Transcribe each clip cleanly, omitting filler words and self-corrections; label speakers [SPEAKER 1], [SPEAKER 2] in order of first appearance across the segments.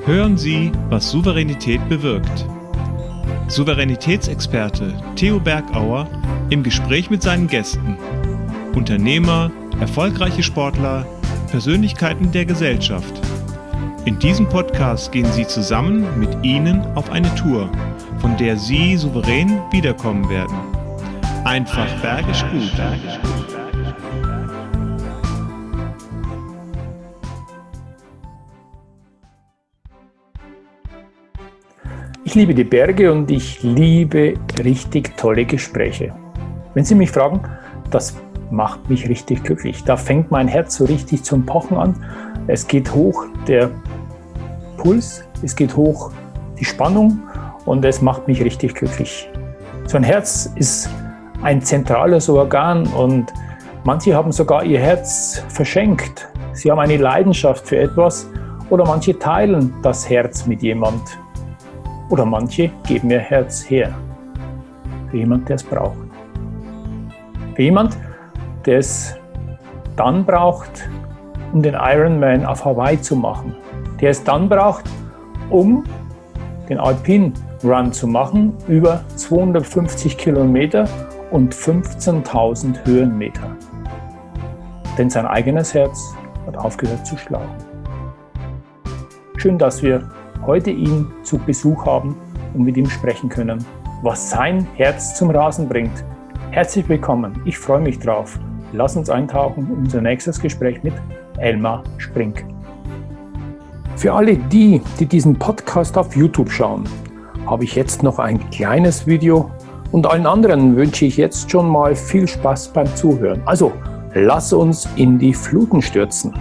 [SPEAKER 1] Hören Sie, was Souveränität bewirkt. Souveränitätsexperte Theo Bergauer im Gespräch mit seinen Gästen. Unternehmer, erfolgreiche Sportler, Persönlichkeiten der Gesellschaft. In diesem Podcast gehen Sie zusammen mit Ihnen auf eine Tour, von der Sie souverän wiederkommen werden. Einfach bergisch gut.
[SPEAKER 2] Ich liebe die Berge und ich liebe richtig tolle Gespräche. Wenn Sie mich fragen, das macht mich richtig glücklich. Da fängt mein Herz so richtig zum Pochen an. Es geht hoch der Puls, es geht hoch die Spannung und es macht mich richtig glücklich. So ein Herz ist ein zentrales Organ und manche haben sogar ihr Herz verschenkt. Sie haben eine Leidenschaft für etwas oder manche teilen das Herz mit jemand. Oder manche geben ihr Herz her. Für jemanden, der es braucht. Für jemanden, der es dann braucht, um den Ironman auf Hawaii zu machen. Der es dann braucht, um den Alpine Run zu machen, über 250 Kilometer und 15.000 Höhenmeter. Denn sein eigenes Herz hat aufgehört zu schlagen. Schön, dass wir heute ihn zu Besuch haben und mit ihm sprechen können, was sein Herz zum Rasen bringt. Herzlich willkommen, ich freue mich drauf. Lass uns eintauchen in unser nächstes Gespräch mit Elmar Sprink. Für alle die diesen Podcast auf YouTube schauen, habe ich jetzt noch ein kleines Video und allen anderen wünsche ich jetzt schon mal viel Spaß beim Zuhören. Also, lass uns in die Fluten stürzen.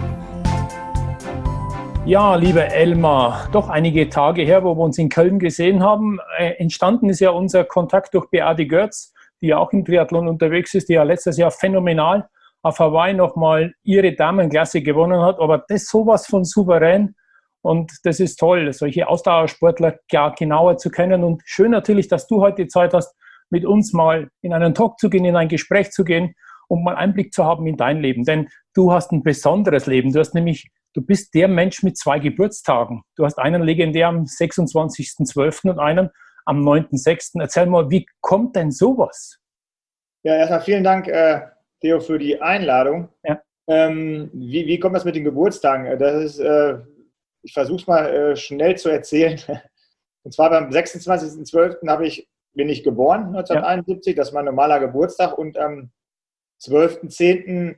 [SPEAKER 2] Ja, lieber Elmar, doch einige Tage her, wo wir uns in Köln gesehen haben. Entstanden ist ja unser Kontakt durch Beate Görz, die ja auch im Triathlon unterwegs ist, die ja letztes Jahr phänomenal auf Hawaii nochmal ihre Damenklasse gewonnen hat. Aber das sowas von souverän und das ist toll, solche Ausdauersportler genauer zu kennen. Und schön natürlich, dass du heute die Zeit hast, mit uns mal in einen Talk zu gehen, in ein Gespräch zu gehen, um mal Einblick zu haben in dein Leben. Denn du hast ein besonderes Leben. Du bist der Mensch mit 2 Geburtstagen. Du hast einen legendär am 26.12. und einen am 9.6. Erzähl mal, wie kommt denn sowas?
[SPEAKER 3] Ja, erstmal vielen Dank, Theo, für die Einladung. Ja. Wie kommt das mit den Geburtstagen? Das ist, ich versuche es mal schnell zu erzählen. Und zwar beim 26.12. bin ich geboren, 1971. Ja. Das ist mein normaler Geburtstag. Und am 12.10.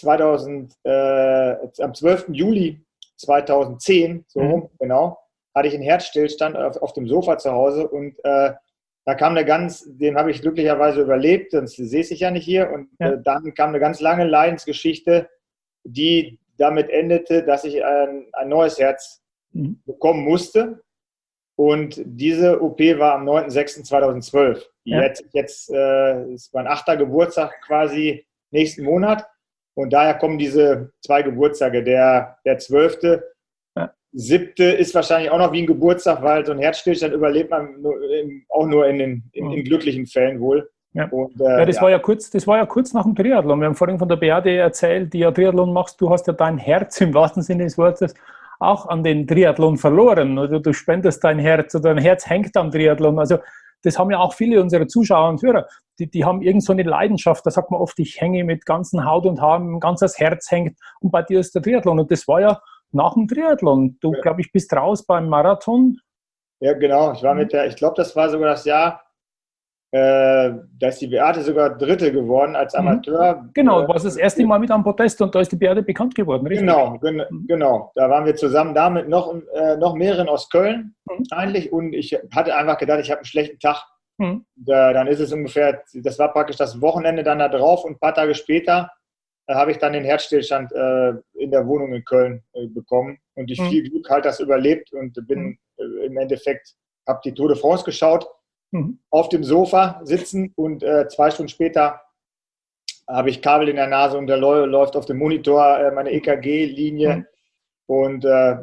[SPEAKER 3] am 12. Juli 2010, genau, hatte ich einen Herzstillstand auf dem Sofa zu Hause und da kam den habe ich glücklicherweise überlebt, sonst sehe ich ja nicht hier und dann kam eine ganz lange Leidensgeschichte, die damit endete, dass ich ein neues Herz bekommen musste und diese OP war am 9.06.2012. Jetzt ist mein 8. Geburtstag quasi nächsten Monat. Und daher kommen diese 2 Geburtstage. Der 12. 7. ist wahrscheinlich auch noch wie ein Geburtstag, weil so ein Herzstillstand überlebt man auch nur in glücklichen Fällen wohl.
[SPEAKER 2] Ja. Und, das war ja kurz nach dem Triathlon. Wir haben vorhin von der Beate erzählt, die ja Triathlon machst. Du hast ja dein Herz im wahrsten Sinne des Wortes auch an den Triathlon verloren. Oder du spendest dein Herz oder dein Herz hängt am Triathlon. Also das haben ja auch viele unserer Zuschauer und Hörer. Die haben irgend so eine Leidenschaft. Da sagt man oft, ich hänge mit ganzen Haut und Haaren, ganz das Herz hängt. Und bei dir ist der Triathlon. Und das war ja nach dem Triathlon. Du, glaube ich, bist raus beim Marathon.
[SPEAKER 3] Ja, genau. Ich glaube, das war sogar das Jahr, da ist die Beate sogar Dritte geworden als Amateur.
[SPEAKER 2] Genau, du warst das erste Mal mit am Podest und da ist die Beate bekannt geworden, richtig?
[SPEAKER 3] Genau. Da waren wir zusammen da mit noch mehreren aus Köln eigentlich und ich hatte einfach gedacht, ich habe einen schlechten Tag. Dann ist es ungefähr, das war praktisch das Wochenende dann da drauf und ein paar Tage später habe ich dann den Herzstillstand in der Wohnung in Köln bekommen und durch viel Glück halt das überlebt und bin im Endeffekt, habe die Tour de France geschaut, auf dem Sofa sitzen und 2 Stunden später habe ich Kabel in der Nase und da läuft auf dem Monitor meine EKG-Linie und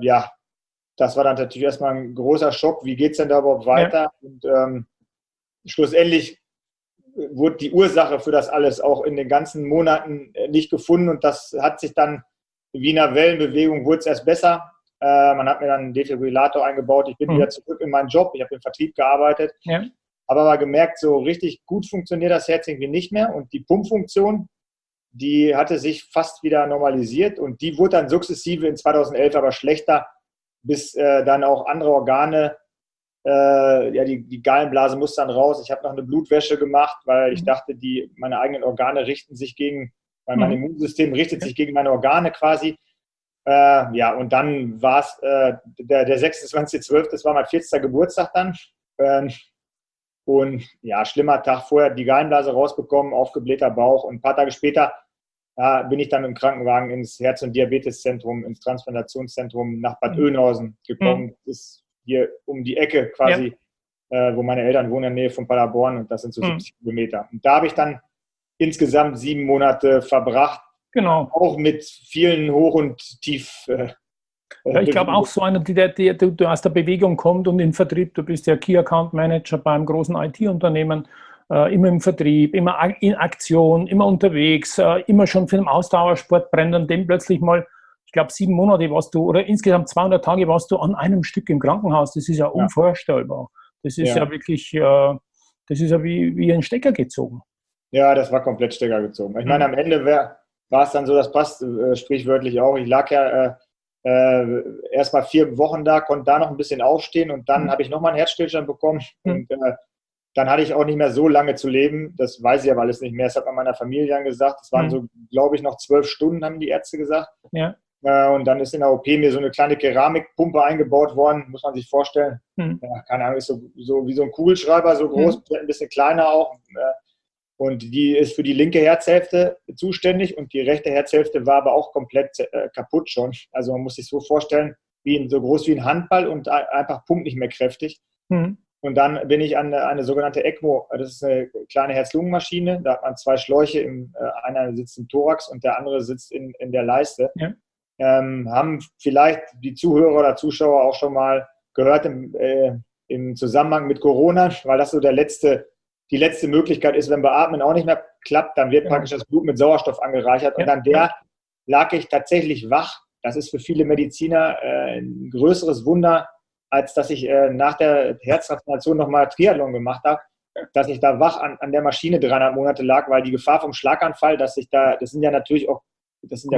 [SPEAKER 3] das war dann natürlich erstmal ein großer Schock, wie geht es denn da überhaupt weiter? Ja. Und schlussendlich wurde die Ursache für das alles auch in den ganzen Monaten nicht gefunden und das hat sich dann wie in einer Wellenbewegung, wurde es erst besser. Man hat mir dann einen Defibrillator eingebaut. Ich bin wieder zurück in meinen Job. Ich habe im Vertrieb gearbeitet. Ja. Habe aber gemerkt, so richtig gut funktioniert das Herz irgendwie nicht mehr. Und die Pumpfunktion, die hatte sich fast wieder normalisiert. Und die wurde dann sukzessive in 2011 aber schlechter, bis dann auch andere Organe, die Gallenblase muss dann raus. Ich habe noch eine Blutwäsche gemacht, weil ich dachte, meine eigenen Organe richten sich weil mein Immunsystem richtet sich gegen meine Organe quasi. Und dann war es der 26.12., das war mein 40. Geburtstag dann. Schlimmer Tag vorher, die Gallenblase rausbekommen, aufgeblähter Bauch. Und ein paar Tage später bin ich dann im Krankenwagen ins Herz- und Diabeteszentrum, ins Transplantationszentrum nach Bad Oeynhausen gekommen. Das ist hier um die Ecke quasi, wo meine Eltern wohnen in der Nähe von Paderborn. Und das sind so 70 Kilometer. Und da habe ich dann insgesamt 7 Monate verbracht. Genau. Auch mit vielen Hoch- und Tief.
[SPEAKER 2] Ich glaube auch so einer, der aus der Bewegung kommt und im Vertrieb, du bist ja Key Account Manager bei einem großen IT-Unternehmen, immer im Vertrieb, immer in Aktion, immer unterwegs, immer schon für den Ausdauersport brennt und dem plötzlich mal, ich glaube 7 Monate warst du, oder insgesamt 200 Tage warst du an einem Stück im Krankenhaus. Das ist ja unvorstellbar. Das ist ja wirklich, das ist ja wie ein Stecker gezogen.
[SPEAKER 3] Ja, das war komplett Stecker gezogen. Ich meine, am Ende war es dann so, das passt sprichwörtlich auch. Ich lag ja erst mal 4 Wochen da, konnte da noch ein bisschen aufstehen und dann habe ich nochmal einen Herzstillstand bekommen und dann hatte ich auch nicht mehr so lange zu leben. Das weiß ich aber alles nicht mehr. Das hat man meiner Familie dann gesagt. Das waren so, glaube ich, noch 12 Stunden, haben die Ärzte gesagt. Ja. Und dann ist in der OP mir so eine kleine Keramikpumpe eingebaut worden, muss man sich vorstellen. Ja, keine Ahnung, ist so wie so ein Kugelschreiber, so groß, ein bisschen kleiner auch. Und die ist für die linke Herzhälfte zuständig und die rechte Herzhälfte war aber auch komplett kaputt schon. Also man muss sich so vorstellen, so groß wie ein Handball und einfach pumpt nicht mehr kräftig. Und dann bin ich an eine sogenannte ECMO, das ist eine kleine Herz-Lungen-Maschine, da hat man 2 Schläuche, einer sitzt im Thorax und der andere sitzt in der Leiste. Ja. Haben vielleicht die Zuhörer oder Zuschauer auch schon mal gehört im Zusammenhang mit Corona, weil das so die letzte Möglichkeit ist, wenn Beatmen auch nicht mehr klappt, dann wird praktisch das Blut mit Sauerstoff angereichert und an der lag ich tatsächlich wach. Das ist für viele Mediziner ein größeres Wunder, als dass ich nach der Herztransplantation nochmal Triathlon gemacht habe, dass ich da wach an der Maschine 300 Monate lag, weil die Gefahr vom Schlaganfall, das sind ja natürlich auch, das sind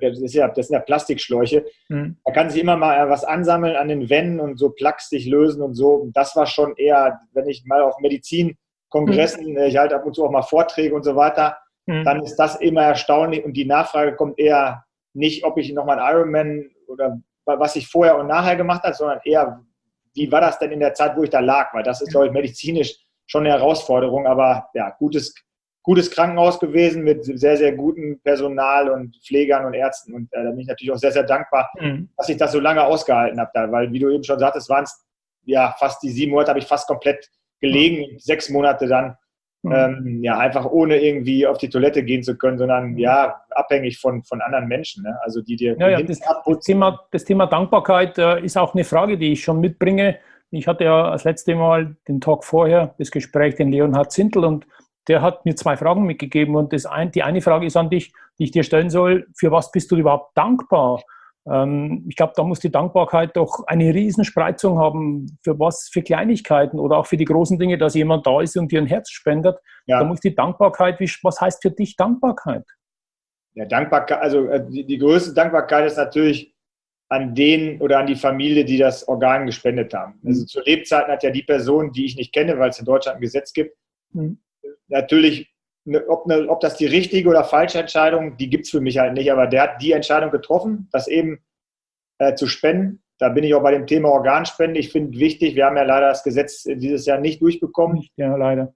[SPEAKER 3] ja Plastikschläuche. Da kann sich immer mal was ansammeln an den Wänden und so Plaques sich lösen und so. Und das war schon eher, wenn ich mal auf Medizinkongressen, ich halte ab und zu auch mal Vorträge und so weiter, dann ist das immer erstaunlich und die Nachfrage kommt eher nicht, ob ich nochmal einen Ironman oder was ich vorher und nachher gemacht habe, sondern eher, wie war das denn in der Zeit, wo ich da lag? Weil das ist, glaube ich, medizinisch schon eine Herausforderung, aber ja, gutes Krankenhaus gewesen mit sehr, sehr gutem Personal und Pflegern und Ärzten und da bin ich natürlich auch sehr, sehr dankbar, dass ich das so lange ausgehalten habe da, weil, wie du eben schon sagtest, waren es fast die 7 Monate habe ich fast komplett gelegen, 6 Monate dann einfach ohne irgendwie auf die Toilette gehen zu können, sondern abhängig von anderen Menschen, ne? Also die dir
[SPEAKER 2] das Thema Dankbarkeit ist auch eine Frage, die ich schon mitbringe. Ich hatte ja das letzte Mal den Tag vorher das Gespräch den Leonhard Zindel und der hat mir 2 Fragen mitgegeben und die eine Frage ist an dich, die ich dir stellen soll: Für was bist du überhaupt dankbar? Ich glaube, da muss die Dankbarkeit doch eine Riesenspreizung haben. Für was? Für Kleinigkeiten oder auch für die großen Dinge, dass jemand da ist und dir ein Herz spendet. Ja. Da muss die Dankbarkeit, was heißt für dich Dankbarkeit?
[SPEAKER 3] Ja, Dankbarkeit, also die größte Dankbarkeit ist natürlich an den oder an die Familie, die das Organ gespendet haben. Also zu Lebzeiten hat ja die Person, die ich nicht kenne, weil es in Deutschland ein Gesetz gibt, natürlich, ob das die richtige oder falsche Entscheidung, die gibt es für mich halt nicht, aber der hat die Entscheidung getroffen, das eben zu spenden. Da bin ich auch bei dem Thema Organspende. Ich finde wichtig, wir haben ja leider das Gesetz dieses Jahr nicht durchbekommen.
[SPEAKER 2] Ja, leider.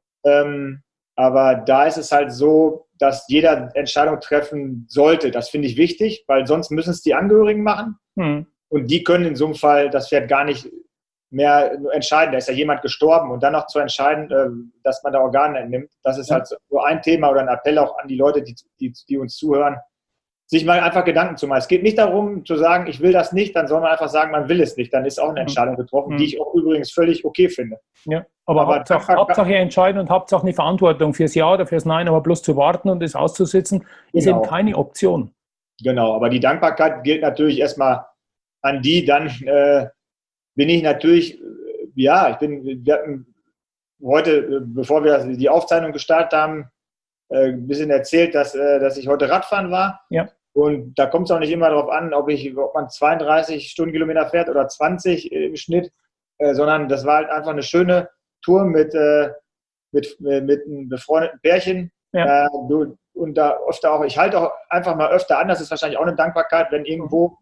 [SPEAKER 3] Aber da ist es halt so, dass jeder Entscheidung treffen sollte. Das finde ich wichtig, weil sonst müssen es die Angehörigen machen. Und die können in so einem Fall das Pferd gar nicht mehr entscheiden. Da ist ja jemand gestorben und dann noch zu entscheiden, dass man da Organe entnimmt. Das ist halt so ein Thema oder ein Appell auch an die Leute, die uns zuhören, sich mal einfach Gedanken zu machen. Es geht nicht darum zu sagen, ich will das nicht, dann soll man einfach sagen, man will es nicht. Dann ist auch eine Entscheidung getroffen, die ich auch übrigens völlig okay finde.
[SPEAKER 2] Ja, aber Hauptsache entscheiden und Hauptsache eine Verantwortung fürs Ja oder fürs Nein, aber bloß zu warten und es auszusitzen, ist eben keine Option.
[SPEAKER 3] Genau, aber die Dankbarkeit gilt natürlich erstmal an die, dann bin ich natürlich, wir hatten heute, bevor wir die Aufzeichnung gestartet haben, ein bisschen erzählt, dass ich heute Radfahren war.
[SPEAKER 2] Ja.
[SPEAKER 3] Und da kommt es auch nicht immer darauf an, ob man 32 Stundenkilometer fährt oder 20 im Schnitt, sondern das war halt einfach eine schöne Tour mit einem befreundeten Pärchen.
[SPEAKER 2] Ja.
[SPEAKER 3] Und da öfter auch, ich halte auch einfach mal öfter an, das ist wahrscheinlich auch eine Dankbarkeit, wenn irgendwo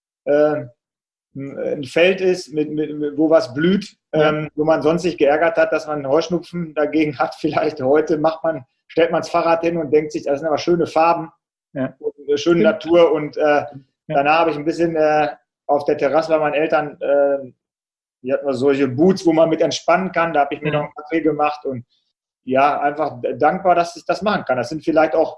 [SPEAKER 3] ein Feld ist, wo was blüht, wo man sonst sich geärgert hat, dass man einen Heuschnupfen dagegen hat. Vielleicht heute stellt man das Fahrrad hin und denkt sich, das sind aber schöne Farben, und eine schöne Natur. Und danach habe ich ein bisschen auf der Terrasse bei meinen Eltern, die hatten solche Boots, wo man mit entspannen kann. Da habe ich mir noch einen Kaffee gemacht und ja, einfach dankbar, dass ich das machen kann. Das sind vielleicht auch,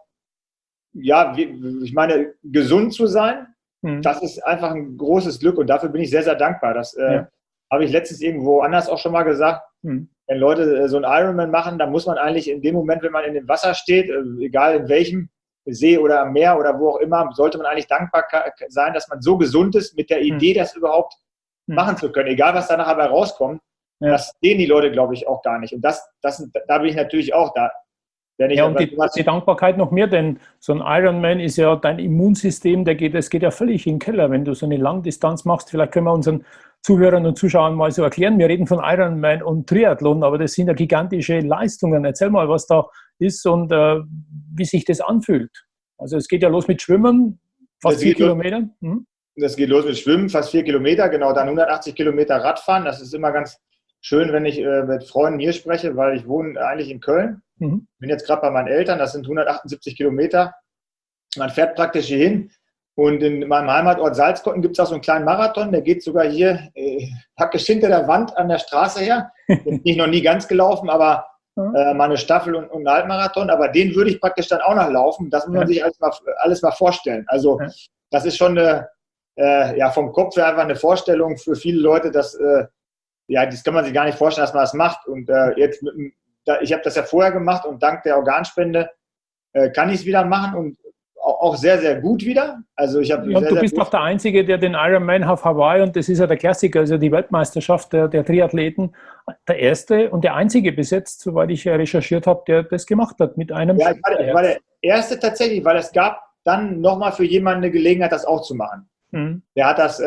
[SPEAKER 3] ich meine, gesund zu sein. Das ist einfach ein großes Glück und dafür bin ich sehr, sehr dankbar. Das habe ich letztens irgendwo anders auch schon mal gesagt. Wenn Leute so einen Ironman machen, dann muss man eigentlich in dem Moment, wenn man in dem Wasser steht, egal in welchem See oder am Meer oder wo auch immer, sollte man eigentlich dankbar sein, dass man so gesund ist mit der Idee, das überhaupt machen zu können. Egal, was danach aber rauskommt, das sehen die Leute, glaube ich, auch gar nicht. Und da bin ich natürlich auch da.
[SPEAKER 2] Und die Dankbarkeit noch mehr, denn so ein Ironman ist ja dein Immunsystem, das geht ja völlig in den Keller, wenn du so eine Langdistanz machst. Vielleicht können wir unseren Zuhörern und Zuschauern mal so erklären, wir reden von Ironman und Triathlon, aber das sind ja gigantische Leistungen. Erzähl mal, was da ist und wie sich das anfühlt. Also es geht ja los mit Schwimmen, fast 4 Kilometer.
[SPEAKER 3] Das geht los mit Schwimmen, fast 4 Kilometer, genau, dann 180 Kilometer Radfahren. Das ist immer ganz schön, wenn ich mit Freunden hier spreche, weil ich wohne eigentlich in Köln. Bin jetzt gerade bei meinen Eltern, das sind 178 Kilometer. Man fährt praktisch hier hin und in meinem Heimatort Salzkotten gibt es auch so einen kleinen Marathon, der geht sogar hier praktisch hinter der Wand an der Straße her. Bin ich noch nie ganz gelaufen, aber mal eine Staffel und einen Halbmarathon, aber den würde ich praktisch dann auch noch laufen. Das muss man sich alles mal vorstellen. Also das ist schon vom Kopf her einfach eine Vorstellung für viele Leute, das kann man sich gar nicht vorstellen, dass man das macht. Und jetzt ich habe das ja vorher gemacht und dank der Organspende kann ich es wieder machen und auch sehr, sehr gut wieder. Also
[SPEAKER 2] du bist auch der Einzige, der den Ironman auf Hawaii, und das ist ja der Klassiker, also die Weltmeisterschaft der Triathleten, der erste und der einzige bis jetzt, soweit ich recherchiert habe, der das gemacht hat mit einem.
[SPEAKER 3] Ja, ich war der erste tatsächlich, weil es gab dann nochmal für jemanden eine Gelegenheit, das auch zu machen. Der hat das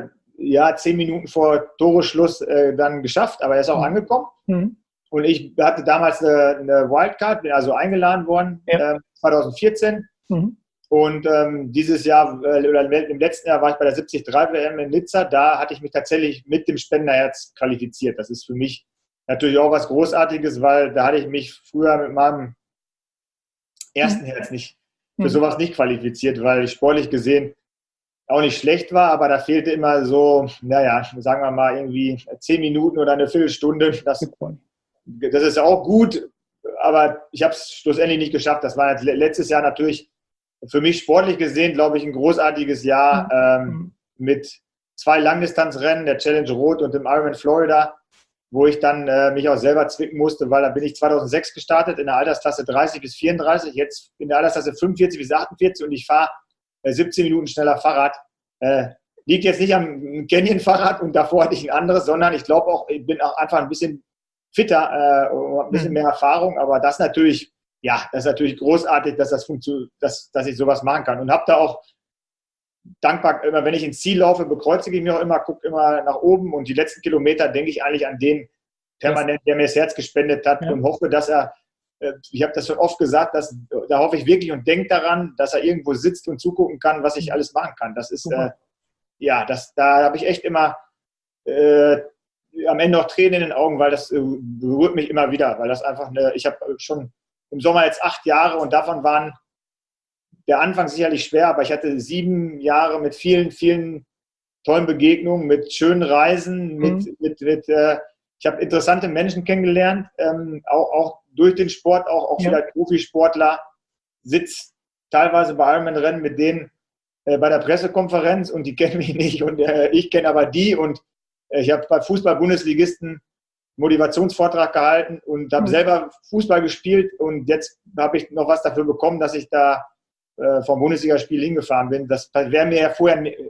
[SPEAKER 3] 10 Minuten vor Toreschluss dann geschafft, aber er ist auch angekommen. Und ich hatte damals eine Wildcard, bin also eingeladen worden, 2014. Und dieses Jahr, oder im letzten Jahr war ich bei der 73 WM in Nizza. Da hatte ich mich tatsächlich mit dem Spenderherz qualifiziert. Das ist für mich natürlich auch was Großartiges, weil da hatte ich mich früher mit meinem ersten Herz für sowas nicht qualifiziert, weil ich sportlich gesehen auch nicht schlecht war, aber da fehlte immer so, sagen wir mal irgendwie 10 Minuten oder eine Viertelstunde. Das ist auch gut, aber ich habe es schlussendlich nicht geschafft. Das war jetzt letztes Jahr natürlich für mich sportlich gesehen, glaube ich, ein großartiges Jahr mit 2 Langdistanzrennen, der Challenge Rot und dem Ironman Florida, wo ich dann mich auch selber zwicken musste, weil da bin ich 2006 gestartet in der Altersklasse 30 bis 34, jetzt in der Altersklasse 45 bis 48 und ich fahre 17 Minuten schneller Fahrrad. Liegt jetzt nicht am Canyon-Fahrrad und davor hatte ich ein anderes, sondern ich glaube auch, ich bin auch einfach ein bisschen fitter, ein bisschen mehr Erfahrung, aber das ist natürlich großartig, dass das funktioniert, dass ich sowas machen kann und habe da auch dankbar, immer wenn ich ins Ziel laufe, bekreuzige ich mich auch immer, gucke immer nach oben und die letzten Kilometer denke ich eigentlich an den permanent, der mir das Herz gespendet hat und hoffe, dass ich habe das schon oft gesagt, da hoffe ich wirklich und denke daran, dass er irgendwo sitzt und zugucken kann, was ich alles machen kann. Das ist, da habe ich echt immer am Ende noch Tränen in den Augen, weil das berührt mich immer wieder, weil das einfach ich habe schon im Sommer jetzt 8 Jahre und davon waren der Anfang sicherlich schwer, aber ich hatte 7 Jahre mit vielen, vielen tollen Begegnungen, mit schönen Reisen, ich habe interessante Menschen kennengelernt, auch durch den Sport, auch vielleicht Profisportler, sitze teilweise bei Ironman-Rennen mit denen bei der Pressekonferenz und die kennen mich nicht und ich kenne aber die und ich habe bei Fußball-Bundesligisten Motivationsvortrag gehalten und habe selber Fußball gespielt und jetzt habe ich noch was dafür bekommen, dass ich da vom Bundesligaspiel hingefahren bin. Das wäre mir ja vorher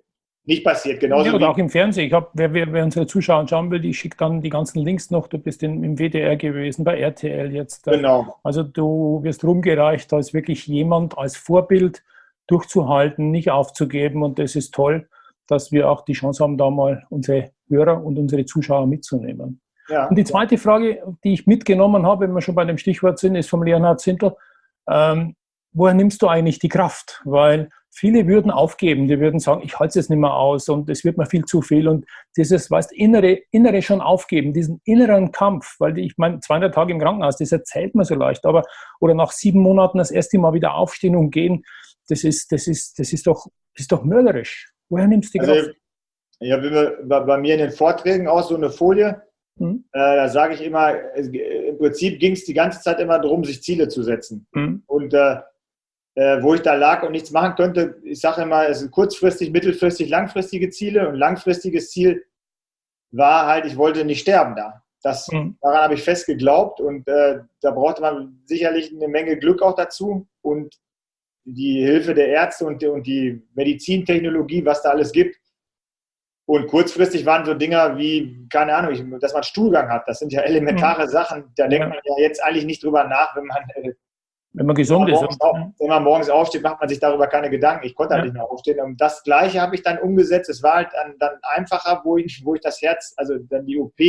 [SPEAKER 3] nicht passiert. Genauso
[SPEAKER 2] ja, oder auch im Fernsehen. Wer unsere Zuschauer schauen will, ich schicke dann die ganzen Links noch. Du bist im WDR gewesen, bei RTL jetzt.
[SPEAKER 3] Genau.
[SPEAKER 2] Also du wirst rumgereicht als wirklich jemand, als Vorbild durchzuhalten, nicht aufzugeben. Und das ist toll, dass wir auch die Chance haben, da mal unsere Hörer und unsere Zuschauer mitzunehmen. Ja. Und die zweite Frage, die ich mitgenommen habe, wenn wir schon bei dem Stichwort sind, ist vom Leonhard Zindel. Woher nimmst du eigentlich die Kraft? Weil viele würden aufgeben, die würden sagen, ich halte es jetzt nicht mehr aus und es wird mir viel zu viel. Und dieses, weißt, innere schon aufgeben, diesen inneren Kampf, weil ich meine, 200 Tage im Krankenhaus, das erzählt man so leicht, aber oder nach 7 Monaten das erste Mal wieder aufstehen und gehen, das ist doch mörderisch. Woher nimmst du die Kraft?
[SPEAKER 3] Ich habe bei mir in den Vorträgen auch so eine Folie, da sage ich immer, im Prinzip ging es die ganze Zeit immer darum, sich Ziele zu setzen. Und wo ich da lag und nichts machen könnte, ich sage immer, es sind kurzfristig, mittelfristig, langfristige Ziele. Und langfristiges Ziel war halt, ich wollte nicht sterben da. Daran habe ich fest geglaubt und da brauchte man sicherlich eine Menge Glück auch dazu und die Hilfe der Ärzte und die Medizintechnologie, was da alles gibt. Und kurzfristig waren so Dinger wie, keine Ahnung, dass man Stuhlgang hat. Das sind ja elementare Sachen. Da denkt man ja jetzt eigentlich nicht drüber nach, wenn man gesund ist. Wenn man morgens aufsteht, macht man sich darüber keine Gedanken. Ich konnte halt nicht mehr aufstehen. Und das Gleiche habe ich dann umgesetzt. Es war halt dann einfacher, wo ich das Herz, also dann die OP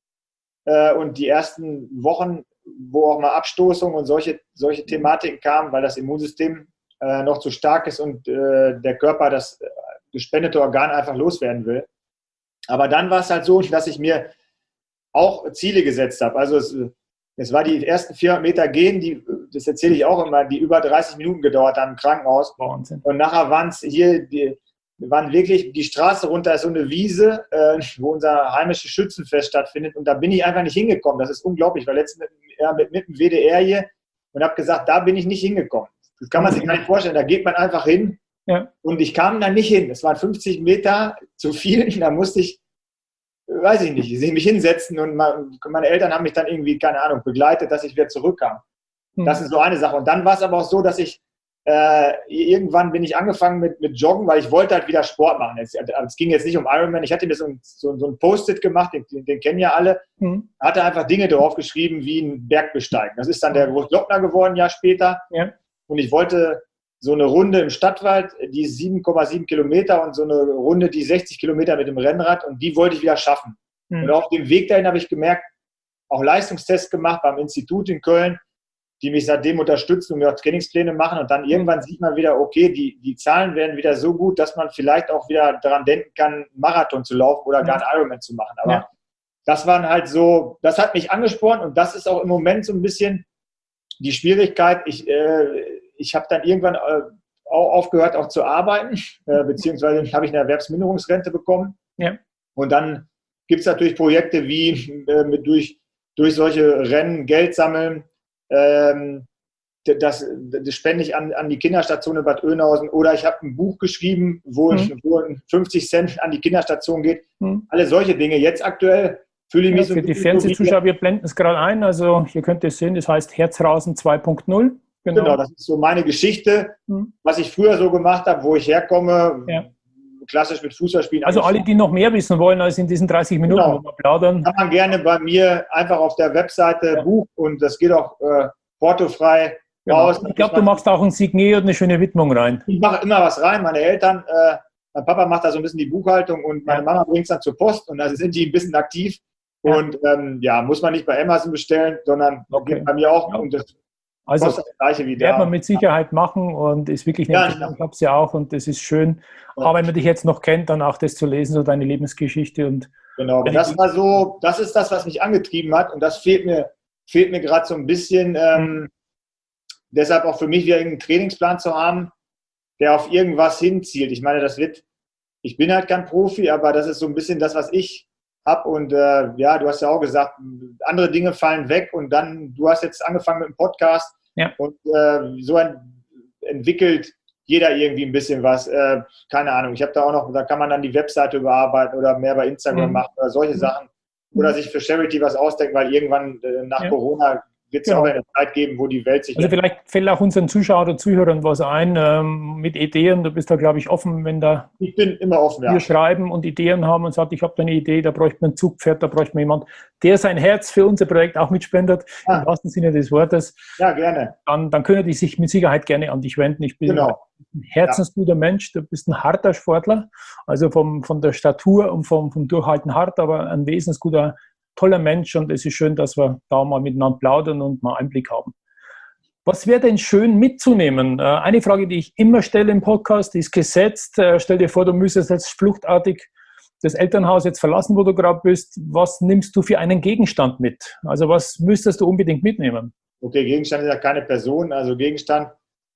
[SPEAKER 3] und die ersten Wochen, wo auch mal Abstoßung und solche Thematiken kamen, weil das Immunsystem noch zu stark ist und der Körper das gespendete Organ einfach loswerden will. Aber dann war es halt so, dass ich mir auch Ziele gesetzt habe. Also es war die ersten 400 Meter gehen, das erzähle ich auch immer, die über 30 Minuten gedauert haben im Krankenhaus.
[SPEAKER 2] Wahnsinn.
[SPEAKER 3] Und nachher waren es hier, waren wirklich die Straße runter, ist so eine Wiese, wo unser heimisches Schützenfest stattfindet. Und da bin ich einfach nicht hingekommen. Das ist unglaublich. Ich war letztens mit dem WDR hier und habe gesagt, da bin ich nicht hingekommen. Das kann man sich gar nicht vorstellen. Da geht man einfach hin. Ja. Und ich kam da nicht hin. Es waren 50 Meter zu viel. Da musste ich, weiß ich nicht, mich hinsetzen und meine Eltern haben mich dann irgendwie, keine Ahnung, begleitet, dass ich wieder zurückkam. Das ist so eine Sache. Und dann war es aber auch so, dass ich irgendwann bin ich angefangen mit Joggen, weil ich wollte halt wieder Sport machen. Es ging jetzt nicht um Ironman. Ich hatte mir so ein Post-it gemacht, den kennen ja alle. Hatte einfach Dinge drauf geschrieben, wie ein Bergbesteigen. Das ist dann der Großglockner geworden, ein Jahr später. Ja. Und ich wollte so eine Runde im Stadtwald, die ist 7,7 Kilometer und so eine Runde, die 60 Kilometer mit dem Rennrad und die wollte ich wieder schaffen. Und auf dem Weg dahin habe ich gemerkt, auch Leistungstests gemacht beim Institut in Köln, die mich seitdem unterstützen und mir auch Trainingspläne machen und dann irgendwann sieht man wieder, okay, die Zahlen werden wieder so gut, dass man vielleicht auch wieder daran denken kann, einen Marathon zu laufen oder gar einen Ironman zu machen. Aber das waren halt so, das hat mich angespornt und das ist auch im Moment so ein bisschen die Schwierigkeit. Ich habe dann irgendwann auch aufgehört, auch zu arbeiten, beziehungsweise habe ich eine Erwerbsminderungsrente bekommen. Ja. Und dann gibt es natürlich Projekte wie durch solche Rennen Geld sammeln. Das spende ich an die Kinderstation in Bad Oeynhausen. Oder ich habe ein Buch geschrieben, wo 50 Cent an die Kinderstation geht. Alle solche Dinge. Jetzt aktuell fühle ich mich so.
[SPEAKER 2] Für die Fernsehzuschauer, wir blenden es gerade ein. Also hier könnt ihr es sehen, das heißt Herzrasen 2.0.
[SPEAKER 3] Genau, das ist so meine Geschichte, was ich früher so gemacht habe, wo ich herkomme, klassisch mit Fußballspielen.
[SPEAKER 2] Also alle, die noch mehr wissen wollen als in diesen 30 Minuten, wo wir plaudern.
[SPEAKER 3] Kann man gerne bei mir einfach auf der Webseite buchen und das geht auch portofrei raus.
[SPEAKER 2] Ich glaube, du machst auch ein Signet und eine schöne Widmung rein.
[SPEAKER 3] Ich mache immer was rein, meine Eltern, mein Papa macht da so ein bisschen die Buchhaltung und meine Mama bringt es dann zur Post und da sind die ein bisschen aktiv. Und muss man nicht bei Amazon bestellen, sondern geht bei mir auch und das
[SPEAKER 2] also das Gleiche wie werden wir mit Sicherheit machen und ist wirklich nett. Ich habe es ja auch und das ist schön. Aber wenn man dich jetzt noch kennt, dann auch das zu lesen, so deine Lebensgeschichte. Und
[SPEAKER 3] genau, das war so, das ist das, was mich angetrieben hat und das fehlt mir gerade so ein bisschen. Deshalb auch für mich wieder einen Trainingsplan zu haben, der auf irgendwas hinzielt. Ich meine, ich bin halt kein Profi, aber das ist so ein bisschen das, was ich habe und du hast ja auch gesagt, andere Dinge fallen weg und dann, du hast jetzt angefangen mit dem Podcast und so entwickelt jeder irgendwie ein bisschen was, keine Ahnung, ich habe da auch noch, da kann man dann die Webseite überarbeiten oder mehr bei Instagram machen oder solche Sachen oder sich für Charity was ausdenken, weil irgendwann nach Corona wird es auch eine Zeit geben, wo die Welt sich...
[SPEAKER 2] Also vielleicht fällt auch unseren Zuschauern oder Zuhörern was ein mit Ideen. Du bist da, glaube ich, offen, wenn da...
[SPEAKER 3] Ich bin immer offen,
[SPEAKER 2] wir schreiben und Ideen haben und sagt, ich habe da eine Idee, da bräuchte man ein Zugpferd, da bräuchte man jemand, der sein Herz für unser Projekt auch mitspendet, im wahrsten Sinne des Wortes.
[SPEAKER 3] Ja, gerne.
[SPEAKER 2] Dann können die sich mit Sicherheit gerne an dich wenden. Ich bin ein herzensguter Mensch, du bist ein harter Sportler, also von der Statur und vom Durchhalten hart, aber ein wesensguter, toller Mensch, und es ist schön, dass wir da mal miteinander plaudern und mal Einblick haben. Was wäre denn schön mitzunehmen? Eine Frage, die ich immer stelle im Podcast, ist gesetzt. Stell dir vor, du müsstest jetzt fluchtartig das Elternhaus jetzt verlassen, wo du gerade bist. Was nimmst du für einen Gegenstand mit? Also was müsstest du unbedingt mitnehmen?
[SPEAKER 3] Okay, Gegenstand ist ja keine Person. Also Gegenstand,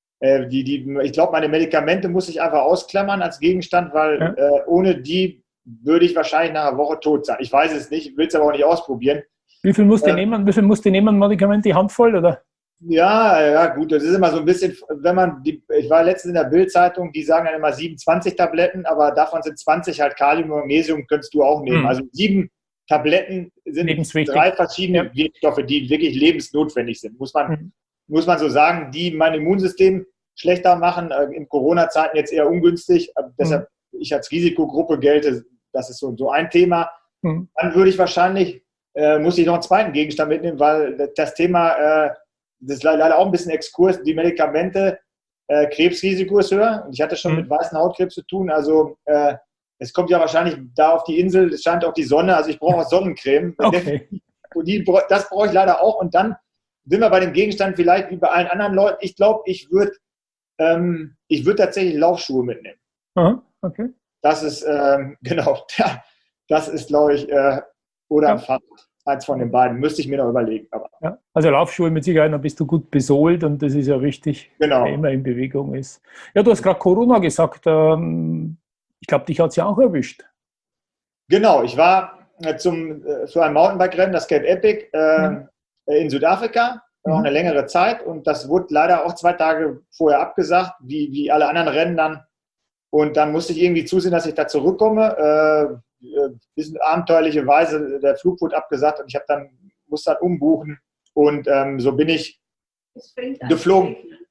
[SPEAKER 3] ich glaube, meine Medikamente muss ich einfach ausklammern als Gegenstand, weil ohne die würde ich wahrscheinlich nach einer Woche tot sein. Ich weiß es nicht, will es aber auch nicht ausprobieren.
[SPEAKER 2] Wie viel musst du nehmen? Wie viel musst du nehmen, Medikamente? Die Handvoll, oder?
[SPEAKER 3] Ja, gut, das ist immer so ein bisschen, ich war letztens in der Bild-Zeitung, die sagen dann immer 27 Tabletten, aber davon sind 20 halt Kalium und Magnesium, könntest du auch nehmen. Also 7 Tabletten sind 3 verschiedene Wirkstoffe, die wirklich lebensnotwendig sind, muss man so sagen, die mein Immunsystem schlechter machen, in Corona-Zeiten jetzt eher ungünstig, deshalb ich als Risikogruppe gelte, das ist so ein Thema. Dann würde ich wahrscheinlich, muss ich noch einen zweiten Gegenstand mitnehmen, weil das Thema, das ist leider auch ein bisschen Exkurs, die Medikamente, Krebsrisiko ist höher. Und ich hatte schon mit weißen Hautkrebs zu tun. Also es kommt ja wahrscheinlich da auf die Insel, es scheint auch die Sonne. Also ich brauche auch Sonnencreme.
[SPEAKER 2] Okay.
[SPEAKER 3] Das brauche ich leider auch. Und dann sind wir bei dem Gegenstand vielleicht wie bei allen anderen Leuten. Ich glaube, ich würde tatsächlich Laufschuhe mitnehmen.
[SPEAKER 2] Aha, okay.
[SPEAKER 3] Das ist, genau, das ist, glaube ich, oder ein Fahrrad. Eins von den beiden. Müsste ich mir noch überlegen. Aber.
[SPEAKER 2] Ja, also Laufschuhe mit Sicherheit, dann bist du gut besohlt und das ist ja wichtig,
[SPEAKER 3] genau,
[SPEAKER 2] der immer in Bewegung ist. Ja, du hast gerade Corona gesagt. Ich glaube, dich hat es ja auch erwischt.
[SPEAKER 3] Genau, ich war zu einem Mountainbike-Rennen, das Cape Epic, in Südafrika, noch eine längere Zeit, und das wurde leider auch 2 Tage vorher abgesagt, wie alle anderen Rennen dann. Und dann musste ich irgendwie zusehen, dass ich da zurückkomme. Bisschen abenteuerliche Weise, der Flug wurde abgesagt und ich musste dann umbuchen, und so bin ich geflogen.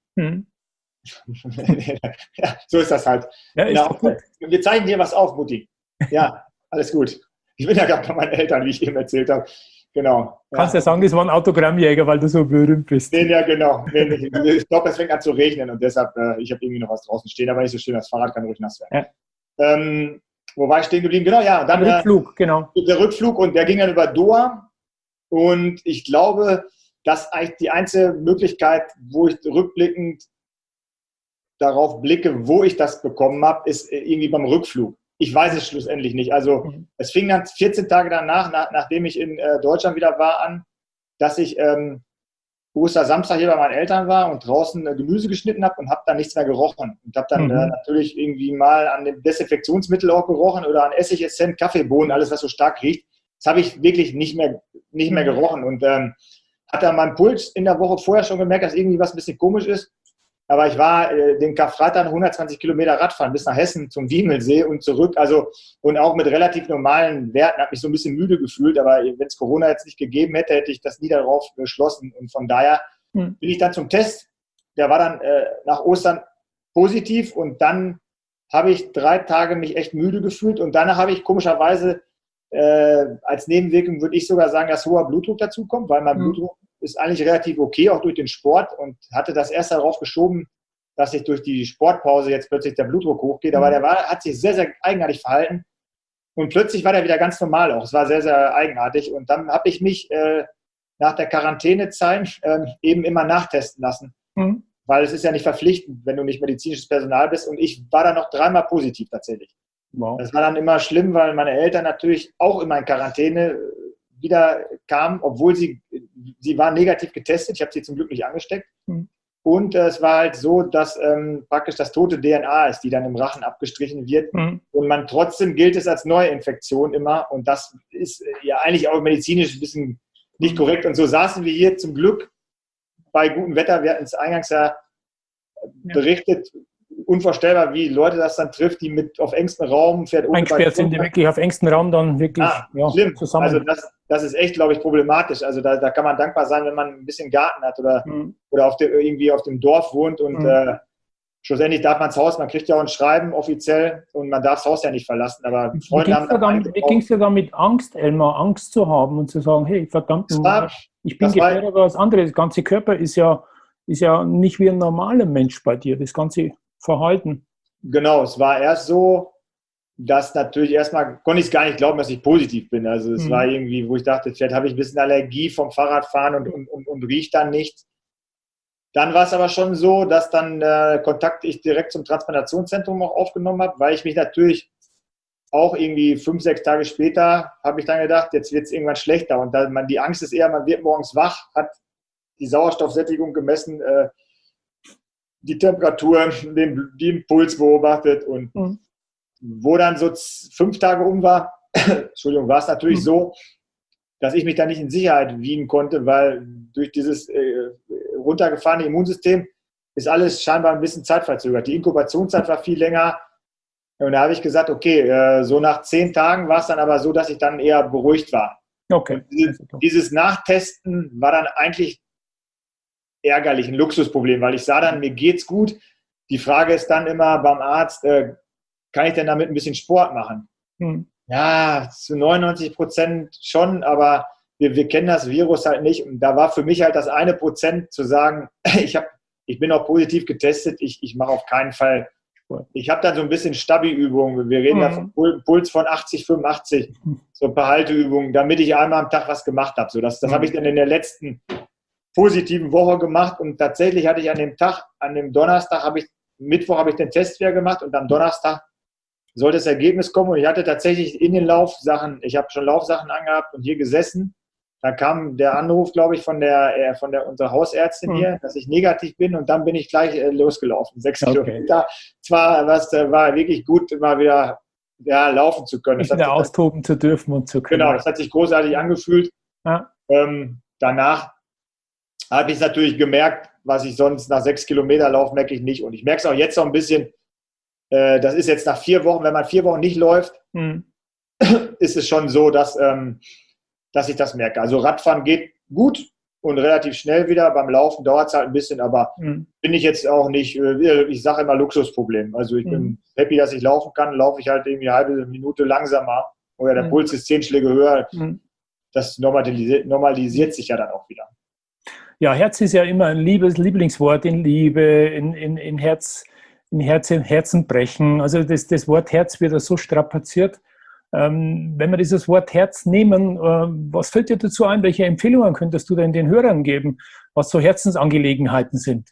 [SPEAKER 3] Ja, so ist das halt.
[SPEAKER 2] Ja, ist gut.
[SPEAKER 3] Wir zeigen dir was auf, Mutti. Ja, alles gut. Ich bin ja gerade bei meinen Eltern, wie ich eben erzählt habe. Genau.
[SPEAKER 2] Kannst ja sagen, das war ein Autogrammjäger, weil du so berühmt bist.
[SPEAKER 3] Ja, genau. Ich glaube, es fängt an zu regnen und deshalb, ich habe irgendwie noch was draußen stehen, aber nicht so schön, das Fahrrad kann ruhig nass werden. Ja. Wo war ich stehen geblieben? Genau, ja. Dann,
[SPEAKER 2] der Rückflug, genau.
[SPEAKER 3] Der Rückflug, und der ging dann über Doha. Und ich glaube, dass eigentlich die einzige Möglichkeit, wo ich rückblickend darauf blicke, wo ich das bekommen habe, ist irgendwie beim Rückflug. Ich weiß es schlussendlich nicht. Also es fing dann 14 Tage danach, nachdem ich in Deutschland wieder war, an, dass ich Ostersamstag hier bei meinen Eltern war und draußen Gemüse geschnitten habe und habe dann nichts mehr gerochen. Und habe dann natürlich irgendwie mal an dem Desinfektionsmittel auch gerochen oder an Essig, Essenz, Kaffeebohnen, alles, was so stark riecht. Das habe ich wirklich nicht mehr gerochen. Und hatte an meinem Puls in der Woche vorher schon gemerkt, dass irgendwie was ein bisschen komisch ist. Aber ich war den Karfreitag 120 Kilometer Radfahren bis nach Hessen zum Wiemelsee und zurück. Also, und auch mit relativ normalen Werten, habe mich so ein bisschen müde gefühlt. Aber wenn es Corona jetzt nicht gegeben hätte, hätte ich das nie darauf geschlossen. Und von daher bin ich dann zum Test. Der war dann nach Ostern positiv. Und dann habe ich 3 Tage mich echt müde gefühlt. Und danach habe ich komischerweise als Nebenwirkung, würde ich sogar sagen, dass hoher Blutdruck dazu kommt, weil mein Blutdruck ist eigentlich relativ okay, auch durch den Sport, und hatte das erst darauf geschoben, dass sich durch die Sportpause jetzt plötzlich der Blutdruck hochgeht, aber hat sich sehr, sehr eigenartig verhalten, und plötzlich war der wieder ganz normal auch. Es war sehr, sehr eigenartig, und dann habe ich mich nach der Quarantänezeit eben immer nachtesten lassen, weil es ist ja nicht verpflichtend, wenn du nicht medizinisches Personal bist, und ich war dann noch 3-mal positiv tatsächlich. Wow. Das war dann immer schlimm, weil meine Eltern natürlich auch immer in Quarantäne wieder kamen, obwohl sie waren negativ getestet. Ich habe sie zum Glück nicht angesteckt. Und es war halt so, dass praktisch das tote DNA ist, die dann im Rachen abgestrichen wird. Und man trotzdem gilt es als Neuinfektion immer. Und das ist ja eigentlich auch medizinisch ein bisschen nicht korrekt. Und so saßen wir hier zum Glück bei gutem Wetter. Wir hatten es eingangs ja berichtet, unvorstellbar, wie Leute das dann trifft, die mit auf engstem Raum fährt.
[SPEAKER 2] Eingesperrt sind die wirklich auf engstem Raum dann wirklich
[SPEAKER 3] schlimm.
[SPEAKER 2] zusammen.
[SPEAKER 3] Also das ist echt, glaube ich, problematisch. Also da kann man dankbar sein, wenn man ein bisschen Garten hat oder irgendwie auf dem Dorf wohnt und schlussendlich darf man das Haus, man kriegt ja auch ein Schreiben offiziell und man darf das Haus ja nicht verlassen. Aber
[SPEAKER 2] Freunde wie ging es dir dann mit Angst, Elmar, Angst zu haben und zu sagen, hey, verdammt, ich bin gefährdet, aber das andere, das ganze Körper ist ja nicht wie ein normaler Mensch bei dir, das ganze Verhalten.
[SPEAKER 3] Genau, es war erst so, dass natürlich erstmal, konnte ich es gar nicht glauben, dass ich positiv bin. Also es war irgendwie, wo ich dachte, vielleicht habe ich ein bisschen Allergie vom Fahrradfahren und rieche dann nichts. Dann war es aber schon so, dass dann Kontakt ich direkt zum Transplantationszentrum auch aufgenommen habe, weil ich mich natürlich auch irgendwie 5, 6 Tage später habe ich dann gedacht, jetzt wird es irgendwann schlechter. Und die Angst ist eher, man wird morgens wach, hat die Sauerstoffsättigung gemessen, die Temperatur, den Puls beobachtet und wo dann so 5 Tage war, Entschuldigung, war es natürlich so, dass ich mich da nicht in Sicherheit wiegen konnte, weil durch dieses runtergefahrene Immunsystem ist alles scheinbar ein bisschen zeitverzögert. Die Inkubationszeit war viel länger und da habe ich gesagt, okay, so nach 10 Tagen war es dann aber so, dass ich dann eher beruhigt war.
[SPEAKER 2] Okay.
[SPEAKER 3] Dieses Nachtesten war dann eigentlich ärgerlich, ein Luxusproblem, weil ich sah dann, mir geht's gut. Die Frage ist dann immer beim Arzt, kann ich denn damit ein bisschen Sport machen? Ja, zu 99% schon, aber wir kennen das Virus halt nicht. Und da war für mich halt das 1% zu sagen, ich bin auch positiv getestet, ich mache auf keinen Fall. Ich habe dann so ein bisschen Stabi-Übungen. Wir reden ja vom Puls von 80, 85, so ein paar Halteübungen, damit ich einmal am Tag was gemacht habe. So, das habe ich dann in der letzten positiven Woche gemacht und tatsächlich hatte ich an dem Donnerstag, Mittwoch habe ich den Test wieder gemacht und am Donnerstag sollte das Ergebnis kommen und ich hatte tatsächlich in den Laufsachen, ich habe schon Laufsachen angehabt und hier gesessen, da kam der Anruf, glaube ich, von unserer Hausärztin hier, dass ich negativ bin und dann bin ich gleich losgelaufen, 6 Kilometer. War wirklich gut, mal wieder laufen zu können.
[SPEAKER 2] Wieder austoben zu dürfen und zu können.
[SPEAKER 3] Genau, das hat sich großartig angefühlt. Ja. Danach habe ich es natürlich gemerkt, was ich sonst nach 6 Kilometer laufe, merke ich nicht. Und ich merke es auch jetzt noch ein bisschen, das ist jetzt nach 4 Wochen, wenn man 4 Wochen nicht läuft, ist es schon so, dass ich das merke. Also Radfahren geht gut und relativ schnell wieder. Beim Laufen dauert es halt ein bisschen, aber bin ich jetzt auch nicht, ich sage immer Luxusproblem. Also ich bin happy, dass ich laufen kann, laufe ich halt irgendwie eine halbe Minute langsamer oder der Puls ist 10 Schläge höher. Das normalisiert sich ja dann auch wieder.
[SPEAKER 2] Ja, Herz ist ja immer ein Lieblingswort in Liebe, in Herzen brechen. Also das Wort Herz wird ja so strapaziert. Wenn wir dieses Wort Herz nehmen, was fällt dir dazu ein? Welche Empfehlungen könntest du denn den Hörern geben, was so Herzensangelegenheiten sind?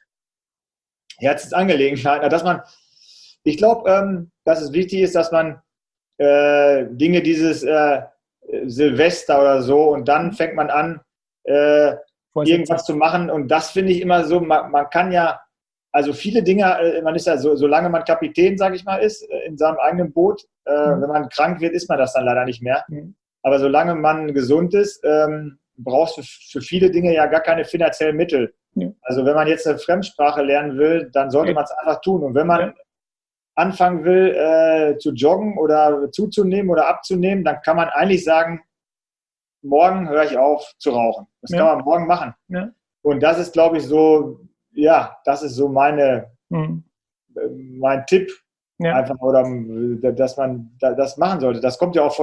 [SPEAKER 3] Herzensangelegenheiten, ich glaube, dass es wichtig ist, dass man Dinge dieses Silvester oder so und dann fängt man an, irgendwas zu machen und das finde ich immer so, man kann ja, also viele Dinge, man ist ja so, solange man Kapitän, sage ich mal, ist, in seinem eigenen Boot, wenn man krank wird, ist man das dann leider nicht mehr. Aber solange man gesund ist, brauchst du für viele Dinge ja gar keine finanziellen Mittel. Also wenn man jetzt eine Fremdsprache lernen will, dann sollte man es einfach tun. Und wenn man anfangen will zu joggen oder zuzunehmen oder abzunehmen, dann kann man eigentlich sagen, morgen höre ich auf zu rauchen. Das kann man morgen machen. Und das ist, glaube ich, so, das ist so mein Tipp, einfach, oder dass man das machen sollte. Das kommt ja auch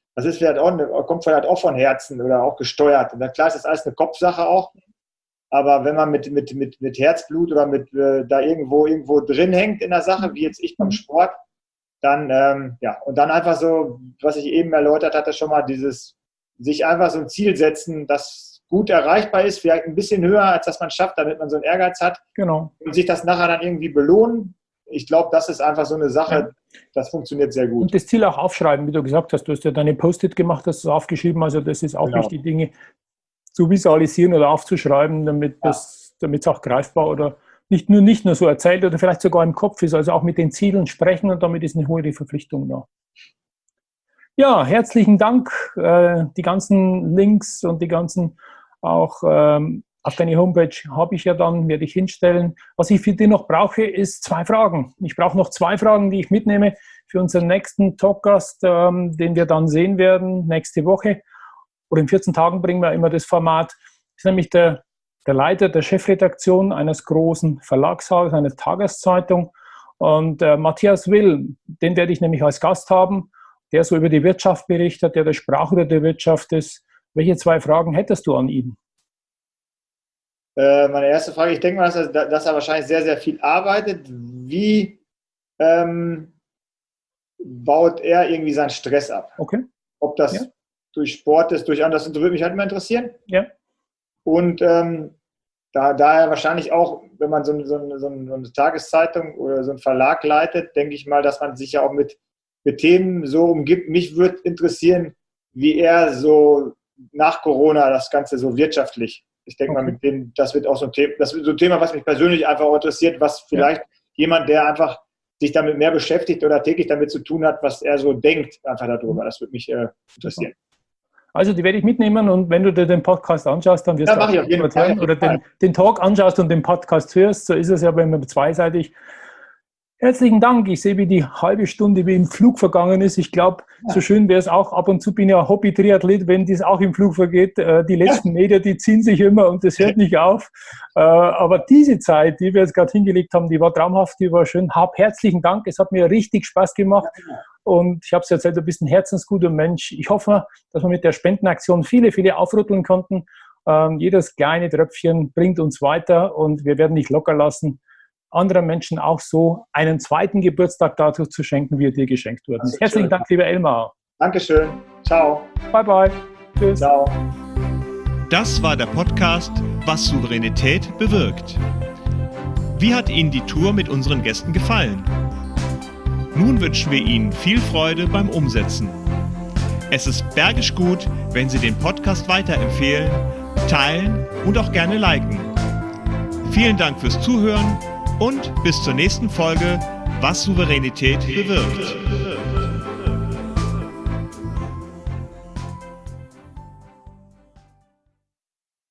[SPEAKER 3] kommt vielleicht auch von Herzen oder auch gesteuert. Und klar ist das alles eine Kopfsache auch, aber wenn man mit Herzblut oder da irgendwo drin hängt in der Sache, wie jetzt ich beim Sport, dann, und dann einfach so, was ich eben erläutert hatte, schon mal sich einfach so ein Ziel setzen, das gut erreichbar ist, vielleicht ein bisschen höher, als das man schafft, damit man so einen Ehrgeiz hat.
[SPEAKER 2] Genau.
[SPEAKER 3] Und sich das nachher dann irgendwie belohnen. Ich glaube, das ist einfach so eine Sache, das funktioniert sehr gut.
[SPEAKER 2] Und das Ziel auch aufschreiben, wie du gesagt hast. Du hast ja deine Post-it gemacht, hast es aufgeschrieben. Also das ist auch wichtig, Dinge zu visualisieren oder aufzuschreiben, damit es auch greifbar oder nicht nur so erzählt oder vielleicht sogar im Kopf ist. Also auch mit den Zielen sprechen und damit ist eine hohe Verpflichtung da. Ja, herzlichen Dank. Die ganzen Links und die ganzen auch Auf deine Homepage habe ich ja dann, werde ich hinstellen. Was ich für dich noch brauche, ist 2 Fragen. Ich brauche noch 2 Fragen, die ich mitnehme für unseren nächsten Talkgast, den wir dann sehen werden nächste Woche. Oder in 14 Tagen bringen wir immer das Format. Das ist nämlich der Leiter der Chefredaktion eines großen Verlagshauses, einer Tageszeitung. Und Matthias Will, den werde ich nämlich als Gast haben, der so über die Wirtschaft berichtet, der Sprachrohr der Wirtschaft ist. Welche 2 Fragen hättest du an ihn?
[SPEAKER 3] Meine erste Frage, ich denke mal, dass er wahrscheinlich sehr, sehr viel arbeitet. Wie baut er irgendwie seinen Stress ab?
[SPEAKER 2] Okay.
[SPEAKER 3] Ob das durch Sport ist, durch anderes, das würde mich halt immer interessieren.
[SPEAKER 2] Ja.
[SPEAKER 3] Und da er wahrscheinlich auch, wenn man so eine Tageszeitung oder so einen Verlag leitet, denke ich mal, dass man sich ja auch mit Themen so umgibt. Mich würde interessieren, wie er so nach Corona das Ganze so wirtschaftlich, ich denke mal, mit dem, das wird auch so ein Thema, was mich persönlich einfach auch interessiert, was vielleicht jemand, der einfach sich damit mehr beschäftigt oder täglich damit zu tun hat, was er so denkt, einfach darüber. Das würde mich interessieren.
[SPEAKER 2] Also die werde ich mitnehmen und wenn du dir den Podcast anschaust, dann wirst du
[SPEAKER 3] auch
[SPEAKER 2] erzählen oder den Talk anschaust und den Podcast hörst, so ist es ja, wenn man zweiseitig. Herzlichen Dank. Ich sehe, wie die halbe Stunde wie im Flug vergangen ist. Ich glaube, so schön wäre es auch. Ab und zu bin ich ja Hobby-Triathlet, wenn das auch im Flug vergeht. Die letzten Meter, die ziehen sich immer und das hört nicht auf. Aber diese Zeit, die wir jetzt gerade hingelegt haben, die war traumhaft, die war schön. Herzlichen Dank. Es hat mir richtig Spaß gemacht. Und ich habe es erzählt, du bist ein herzensguter Mensch. Ich hoffe, dass wir mit der Spendenaktion viele aufrütteln konnten. Jedes kleine Tröpfchen bringt uns weiter und wir werden nicht locker lassen, anderen Menschen auch so einen zweiten Geburtstag dazu zu schenken, wie er dir geschenkt wurde. Herzlichen Dank, lieber Elmar.
[SPEAKER 3] Dankeschön. Ciao.
[SPEAKER 2] Bye, bye. Tschüss.
[SPEAKER 3] Ciao.
[SPEAKER 1] Das war der Podcast Was Souveränität bewirkt. Wie hat Ihnen die Tour mit unseren Gästen gefallen? Nun wünschen wir Ihnen viel Freude beim Umsetzen. Es ist bergisch gut, wenn Sie den Podcast weiterempfehlen, teilen und auch gerne liken. Vielen Dank fürs Zuhören und bis zur nächsten Folge Was Souveränität bewirkt.